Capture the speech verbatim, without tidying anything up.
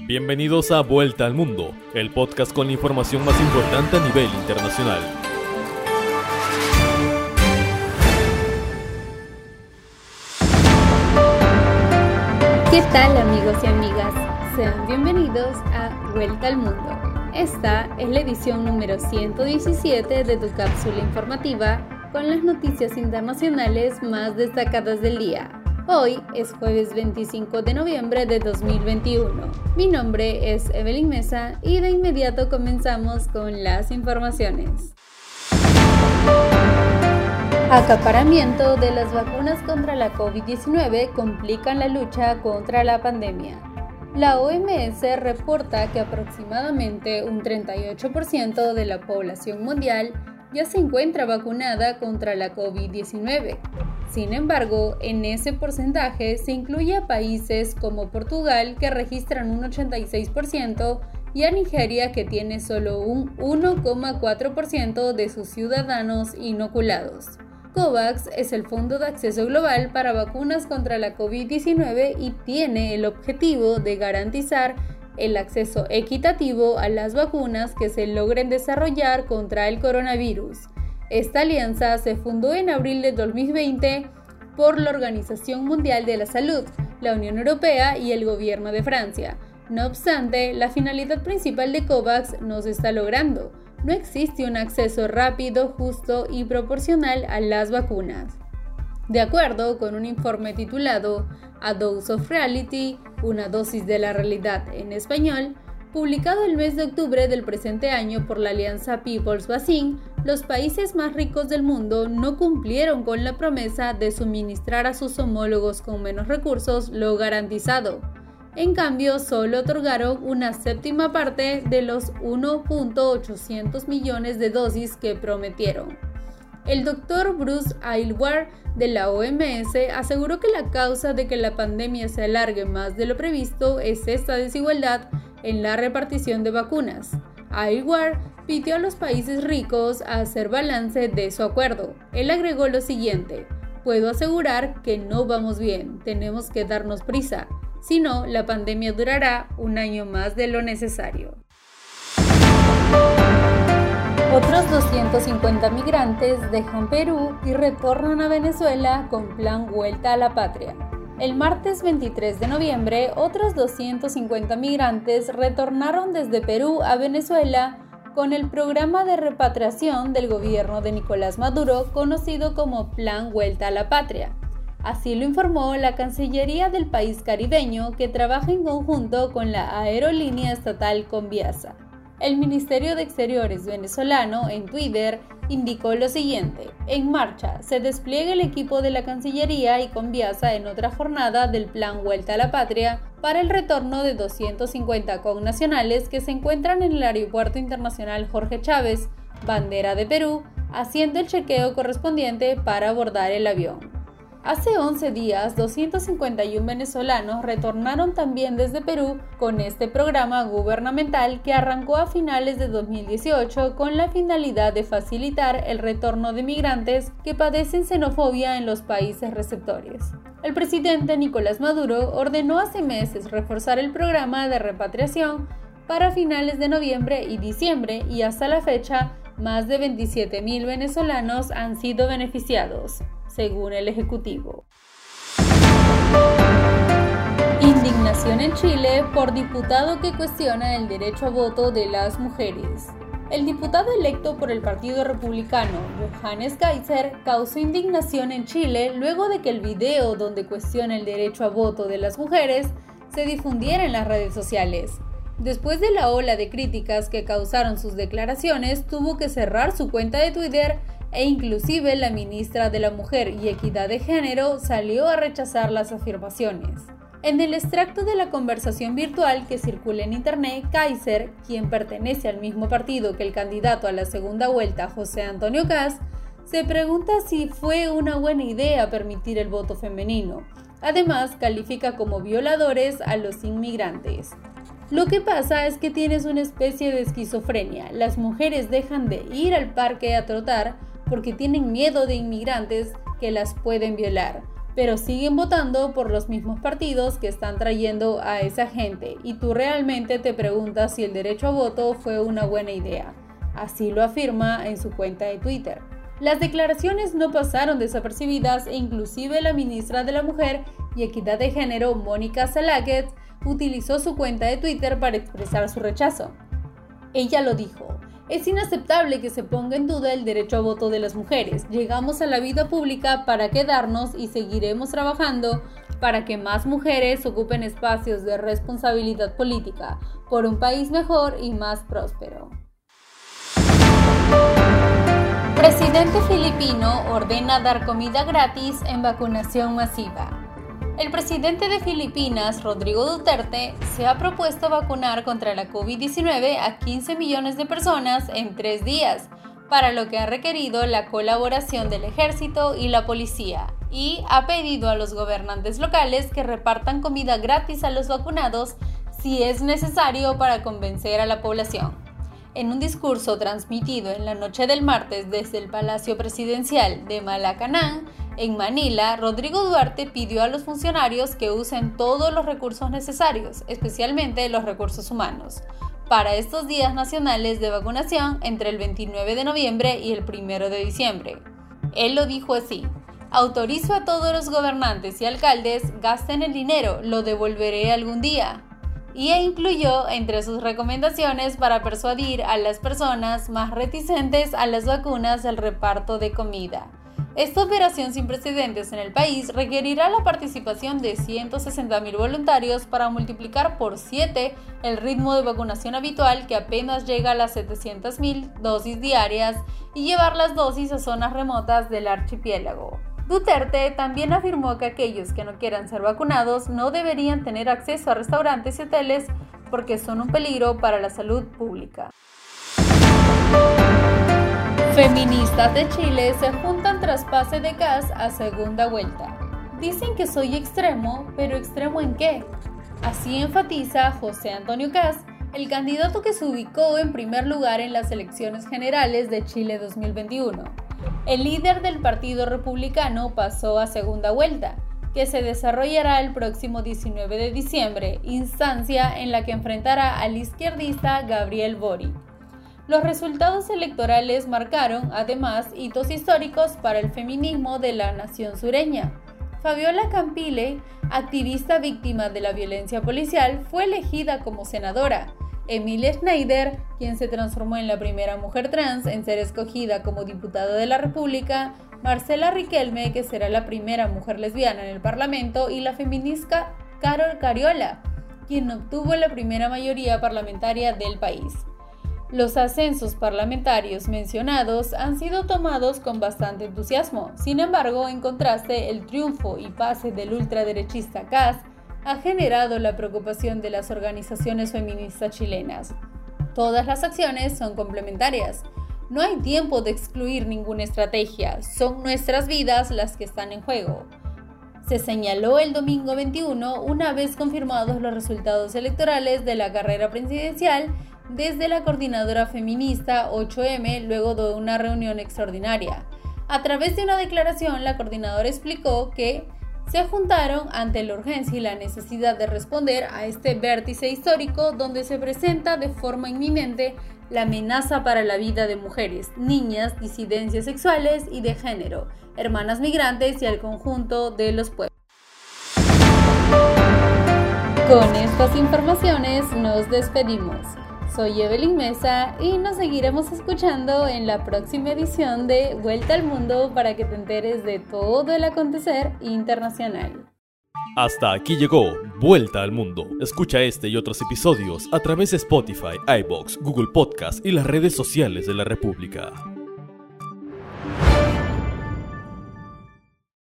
Bienvenidos a Vuelta al Mundo, el podcast con la información más importante a nivel internacional. ¿Qué tal, amigos y amigas? Sean bienvenidos a Vuelta al Mundo. Esta es la edición número ciento diecisiete de tu cápsula informativa con las noticias internacionales más destacadas del día. Hoy es jueves veinticinco de noviembre de dos mil veintiuno. Mi nombre es Evelyn Mesa y de inmediato comenzamos con las informaciones. Acaparamiento de las vacunas contra la COVID diecinueve complican la lucha contra la pandemia. La O M S reporta que aproximadamente un treinta y ocho por ciento de la población mundial ya se encuentra vacunada contra la COVID diecinueve. Sin embargo, en ese porcentaje se incluye a países como Portugal, que registran un ochenta y seis por ciento, y a Nigeria, que tiene solo un uno coma cuatro por ciento de sus ciudadanos inoculados. COVAX es el Fondo de Acceso Global para Vacunas contra la COVID diecinueve y tiene el objetivo de garantizar el acceso equitativo a las vacunas que se logren desarrollar contra el coronavirus. Esta alianza se fundó en abril de dos mil veinte por la Organización Mundial de la Salud, la Unión Europea y el Gobierno de Francia. No obstante, la finalidad principal de COVAX no se está logrando. No existe un acceso rápido, justo y proporcional a las vacunas. De acuerdo con un informe titulado A Dose of Reality, una dosis de la realidad en español, publicado el mes de octubre del presente año por la alianza People's Vaccine, los países más ricos del mundo no cumplieron con la promesa de suministrar a sus homólogos con menos recursos lo garantizado. En cambio, solo otorgaron una séptima parte de los uno punto ochocientos millones de dosis que prometieron. El doctor Bruce Aylward de la O M S aseguró que la causa de que la pandemia se alargue más de lo previsto es esta desigualdad en la repartición de vacunas. Aylward pidió a los países ricos a hacer balance de su acuerdo. Él agregó lo siguiente: puedo asegurar que no vamos bien, tenemos que darnos prisa, si no, la pandemia durará un año más de lo necesario. Otros doscientos cincuenta migrantes dejan Perú y retornan a Venezuela con plan Vuelta a la Patria. El martes veintitrés de noviembre, otros doscientos cincuenta migrantes retornaron desde Perú a Venezuela con el programa de repatriación del gobierno de Nicolás Maduro, conocido como Plan Vuelta a la Patria. Así lo informó la Cancillería del país caribeño, que trabaja en conjunto con la aerolínea estatal Conviasa. El Ministerio de Exteriores venezolano, en Twitter, indicó lo siguiente: en marcha, se despliega el equipo de la Cancillería y Conviasa en otra jornada del Plan Vuelta a la Patria para el retorno de doscientos cincuenta connacionales que se encuentran en el Aeropuerto Internacional Jorge Chávez, bandera de Perú, haciendo el chequeo correspondiente para abordar el avión. Hace once días, doscientos cincuenta y uno venezolanos retornaron también desde Perú con este programa gubernamental que arrancó a finales de dos mil dieciocho con la finalidad de facilitar el retorno de migrantes que padecen xenofobia en los países receptores. El presidente Nicolás Maduro ordenó hace meses reforzar el programa de repatriación para finales de noviembre y diciembre, y hasta la fecha más de veintisiete mil venezolanos han sido beneficiados, según el Ejecutivo. Indignación en Chile por diputado que cuestiona el derecho a voto de las mujeres. El diputado electo por el Partido Republicano, Johannes Kaiser, causó indignación en Chile luego de que el video donde cuestiona el derecho a voto de las mujeres se difundiera en las redes sociales. Después de la ola de críticas que causaron sus declaraciones, tuvo que cerrar su cuenta de Twitter e inclusive la ministra de la Mujer y Equidad de Género salió a rechazar las afirmaciones. En el extracto de la conversación virtual que circula en internet, Kaiser, quien pertenece al mismo partido que el candidato a la segunda vuelta, José Antonio Kast, se pregunta si fue una buena idea permitir el voto femenino. Además, califica como violadores a los inmigrantes. Lo que pasa es que tienes una especie de esquizofrenia. Las mujeres dejan de ir al parque a trotar porque tienen miedo de inmigrantes que las pueden violar. pero siguen votando por los mismos partidos que están trayendo a esa gente y tú realmente te preguntas si el derecho a voto fue una buena idea. Así lo afirma en su cuenta de Twitter. Las declaraciones no pasaron desapercibidas e inclusive la ministra de la Mujer y Equidad de Género, Mónica Salaquet, utilizó su cuenta de Twitter para expresar su rechazo. Ella lo dijo: es inaceptable que se ponga en duda el derecho a voto de las mujeres. Llegamos a la vida pública para quedarnos y seguiremos trabajando para que más mujeres ocupen espacios de responsabilidad política por un país mejor y más próspero. Presidente filipino ordena dar comida gratis en vacunación masiva. El presidente de Filipinas, Rodrigo Duterte, se ha propuesto vacunar contra la COVID diecinueve a quince millones de personas en tres días, para lo que ha requerido la colaboración del ejército y la policía, y ha pedido a los gobernantes locales que repartan comida gratis a los vacunados si es necesario para convencer a la población. En un discurso transmitido en la noche del martes desde el Palacio Presidencial de Malacañang, en Manila, Rodrigo Duterte pidió a los funcionarios que usen todos los recursos necesarios, especialmente los recursos humanos, para estos días nacionales de vacunación entre el veintinueve de noviembre y el primero de diciembre. Él lo dijo así: autorizo a todos los gobernantes y alcaldes, gasten el dinero, lo devolveré algún día. Y incluyó entre sus recomendaciones para persuadir a las personas más reticentes a las vacunas el reparto de comida. Esta operación sin precedentes en el país requerirá la participación de ciento sesenta mil voluntarios para multiplicar por siete el ritmo de vacunación habitual, que apenas llega a las setecientas mil dosis diarias, y llevar las dosis a zonas remotas del archipiélago. Duterte también afirmó que aquellos que no quieran ser vacunados no deberían tener acceso a restaurantes y hoteles porque son un peligro para la salud pública. Feministas de Chile se juntan tras pase de gas a segunda vuelta. Dicen que soy extremo, pero ¿extremo en qué? Así enfatiza José Antonio Kast, el candidato que se ubicó en primer lugar en las elecciones generales de Chile dos mil veintiuno. El líder del Partido Republicano pasó a segunda vuelta, que se desarrollará el próximo diecinueve de diciembre, instancia en la que enfrentará al izquierdista Gabriel Boric. Los resultados electorales marcaron, además, hitos históricos para el feminismo de la nación sureña. Fabiola Campile, activista víctima de la violencia policial, fue elegida como senadora. Emilia Schneider, quien se transformó en la primera mujer trans en ser escogida como diputada de la República, Marcela Riquelme, que será la primera mujer lesbiana en el Parlamento, y la feminista Carol Cariola, quien obtuvo la primera mayoría parlamentaria del país. Los ascensos parlamentarios mencionados han sido tomados con bastante entusiasmo. Sin embargo, en contraste, el triunfo y pase del ultraderechista Kast ha generado la preocupación de las organizaciones feministas chilenas. Todas las acciones son complementarias. No hay tiempo de excluir ninguna estrategia, son nuestras vidas las que están en juego. Se señaló el domingo veintiuno, una vez confirmados los resultados electorales de la carrera presidencial, desde la coordinadora feminista ocho eme, luego de una reunión extraordinaria. A través de una declaración, la coordinadora explicó que se juntaron ante la urgencia y la necesidad de responder a este vértice histórico donde se presenta de forma inminente la amenaza para la vida de mujeres, niñas, disidencias sexuales y de género, hermanas migrantes y al conjunto de los pueblos. Con estas informaciones nos despedimos. Soy Evelyn Mesa y nos seguiremos escuchando en la próxima edición de Vuelta al Mundo para que te enteres de todo el acontecer internacional. Hasta aquí llegó Vuelta al Mundo. Escucha este y otros episodios a través de Spotify, iVoox, Google Podcast y las redes sociales de la República.